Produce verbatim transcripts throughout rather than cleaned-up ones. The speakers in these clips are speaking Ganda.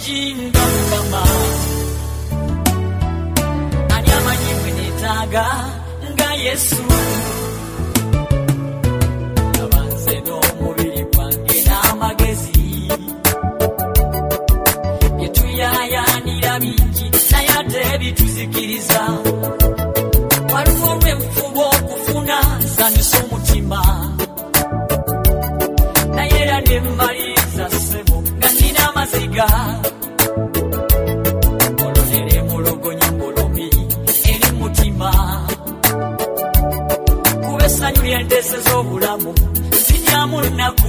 mulungi nga Mukama ani amanyi bwe neetaaga nga Yesu abanze n'omubiri gwange n'amagezi byetuyayaanira bingi naye ate bituzikiriza waliwo lwenfuba okufuna nsanyusa omutima naye era ne mmaliriza ssebo nga nnina amaziga olonere mulogonya mbolomi eri mutima kuba essanyu ly'enteeseza obulamu siryamu nnaku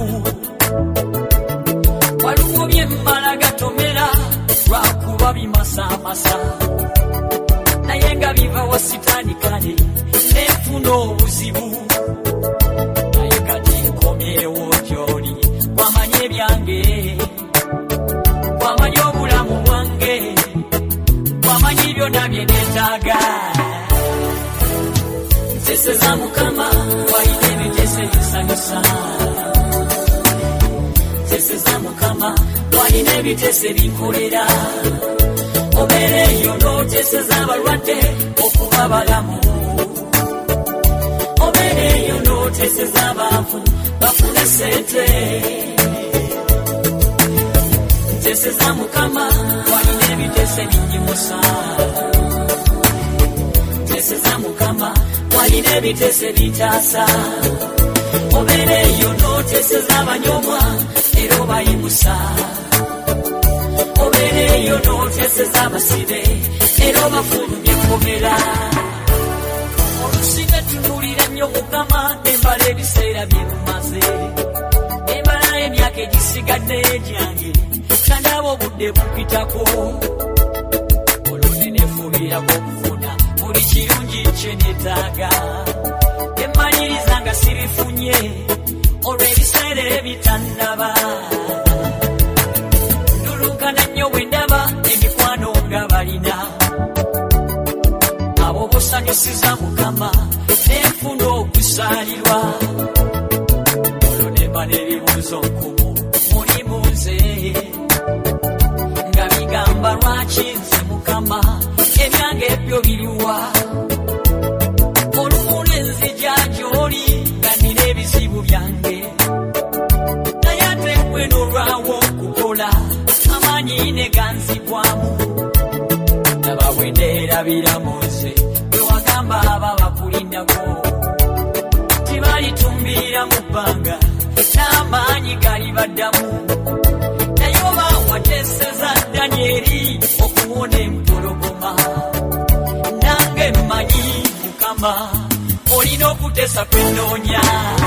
waliwo bye mmala gatomera lwakuba bimasaamasa naye nga biva wa sitaani kale nefuna obuzibu naye kati nkomyewo gy'oli wamanya ebyange wamanya obulamu bwange wamanya byonna bye neetaaga nseseza Mukama walina ebiteeso ebisanyusa nseseza Mukama walina ebiteeso ebinkolera obeera eyo n'oteeseza abalwadde okuba balamu obeera eyo n'oteeseza abaavu bafune ssente nteeseza Mukama walina ebiteeso ebinyimusa nteeseza Mukama walina ebiteeso ebitaasa obeera eyo n'oteeseza abanyomwa era obayimusa obeera eyo n'oteeseza abasibe era obafulumya ekkomera olusi netunuulira nnyo Mukama nembala ebiseera bye mumaze nembala emyaka egisigadde egyange kandaba obudde bupitako olundi nefuubirako okufuna buli kirungi kye neetaaga emmaliriza nga sirifunye olw'ebiseera ebitannaba ndulunkana nnyo bwe ndaba emikwano nga balina abo bosanyusiza Mukama nenfuna okusaalirwa olwo nemba n'ebibuuzo nkumu mulimu nze nga bigamba lwaki nze Mukama ebyange ebyo biruwa olufuna enzija gy'oli nga nina ebizibu byange naye ate gwe n'olwawo okukola amaanyi ne ganzibwamu naba bwe ndeerabiramu nze bwe wagamba aba bakulindako tibalitumbira mu bbanga n'amaanyi gali baddamu naye oba wateeseza Danyeri okuwona empologoma nange mmanyi Mukama olina okuteesa kwenoonya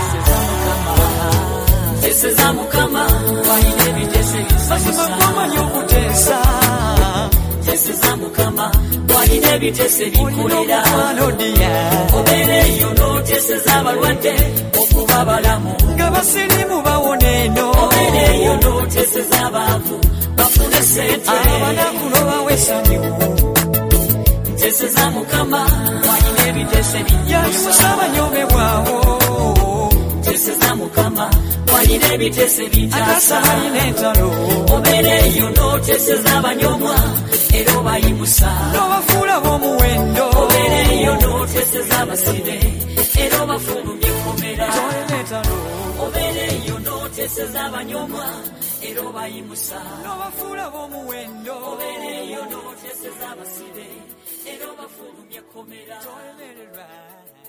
nteeseza Mukama walina ebiteeso ebisanyusa wamanyi okuteesa nteeseza Mukama walina ebiteeso ebinkolera obeera eyo n'oteeseza abalwadde okuba balamu nga basirimu bawona eno obeera eyo n'oteeseza abaavu bafune ssente abanakulobawo essanyu nteeseza Mukama walina ebiteeso ebinyimusa abanyomebwawo nteeseza Mukama walina ebiteeso ebitaasa obeera eyo n'oteeseza abanyomwa era obayimusa n'obafuula b'omuwendo obeera eyo n'oteeseza abasibe era obafulumya ekkomera obeera eyo n'oteeseza abanyomwa era obayimusa n'obafuula b'omuwendo obeera eyo n'oteeseza abasibe era obafulumya ekkomera